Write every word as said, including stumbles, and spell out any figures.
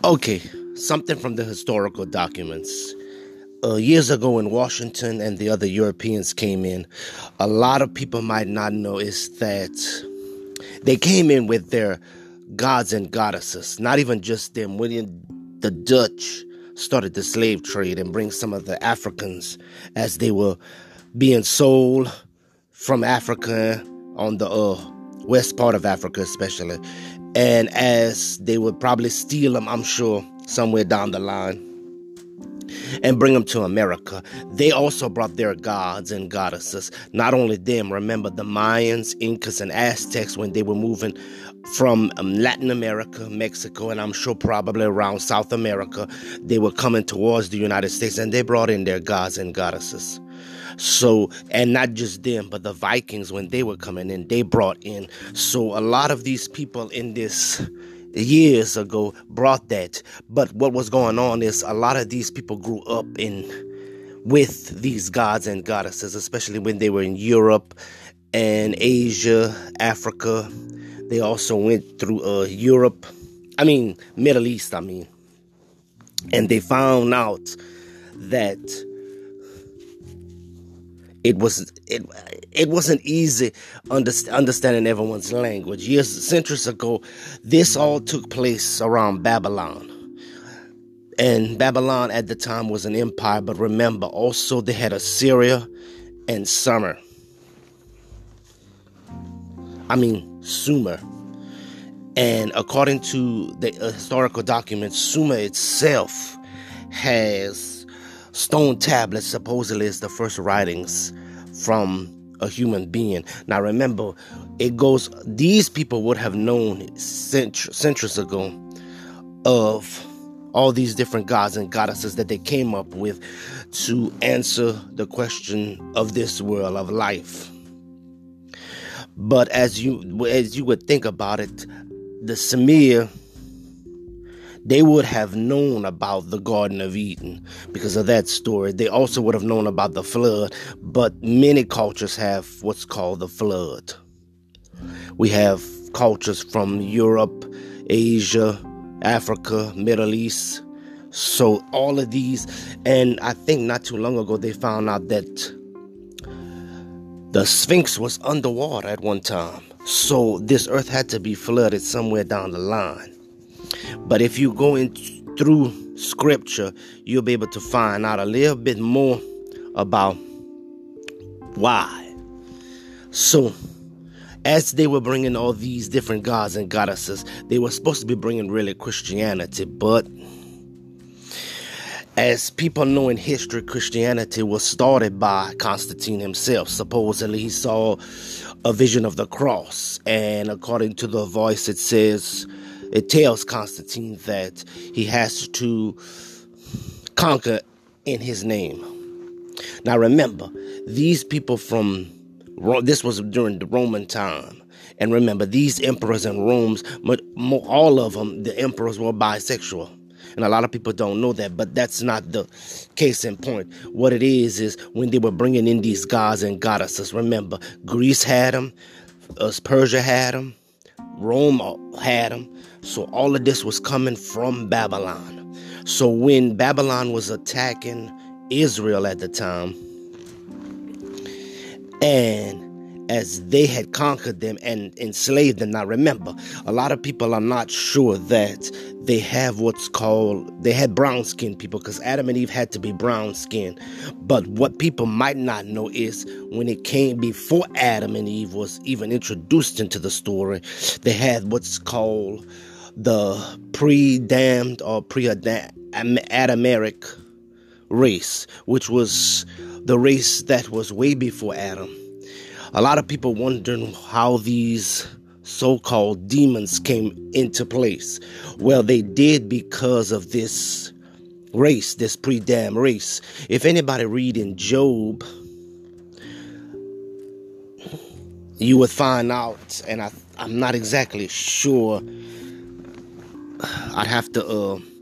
Okay, something from the historical documents. Uh, years ago when Washington and the other Europeans came in, a lot of people might not know is that they came in with their gods and goddesses, not even just them. When the Dutch started the slave trade and bring some of the Africans as they were being sold from Africa on the uh, west part of Africa especially. And as they would probably steal them, I'm sure, somewhere down the line and bring them to America. They also brought their gods and goddesses. Not only them, remember the Mayans, Incas, and Aztecs when they were moving from um, Latin America, Mexico, and I'm sure probably around South America. They were coming towards the United States and they brought in their gods and goddesses. So, and not just them, but the Vikings, when they were coming in, they brought in. So a lot of these people in this years ago brought that. But what was going on is a lot of these people grew up in with these gods and goddesses, especially when they were in Europe and Asia, Africa. They also went through uh, Europe, I mean, Middle East, I mean. And they found out that It was it it wasn't easy under, understanding everyone's language. Years, centuries ago, this all took place around Babylon. And Babylon at the time was an empire, but remember, also they had Assyria and Sumer. I mean, Sumer. And according to the uh, historical documents, Sumer itself has stone tablets, supposedly is the first writings from a human being. Now remember, it goes, these people would have known cent- centuries ago of all these different gods and goddesses that they came up with to answer the question of this world of life. But as you as you would think about it, the Sumer, they would have known about the Garden of Eden because of that story. They also would have known about the flood, but many cultures have what's called the flood. We have cultures from Europe, Asia, Africa, Middle East. So all of these, and I think not too long ago they found out that the Sphinx was underwater at one time. So this earth had to be flooded somewhere down the line. But if you go in through scripture, you'll be able to find out a little bit more about why. So, as they were bringing all these different gods and goddesses, they were supposed to be bringing really Christianity. But as people know in history, Christianity was started by Constantine himself. Supposedly, he saw a vision of the cross. And according to the voice, it says, it tells Constantine that he has to conquer in his name. Now remember, these people from Rome, this was during the Roman time. And remember, these emperors in Rome, all of them, the emperors were bisexual. And a lot of people don't know that, but that's not the case in point. What it is, is when they were bringing in these gods and goddesses. Remember, Greece had them, uh, Persia had them, Rome had them. So all of this was coming from Babylon. So when Babylon was attacking Israel at the time, and as they had conquered them and enslaved them. Now remember, a lot of people are not sure that they have what's called, they had brown skin people because Adam and Eve had to be brown skin. But what people might not know is when it came before Adam and Eve was even introduced into the story, they had what's called the pre-damned or pre-Adamic race, which was the race that was way before Adam. A lot of people wondering how these so-called demons came into place. Well, they did because of this race, this pre-Adam race. If anybody read in Job, you would find out, and I, I'm not exactly sure. I'd have to uh,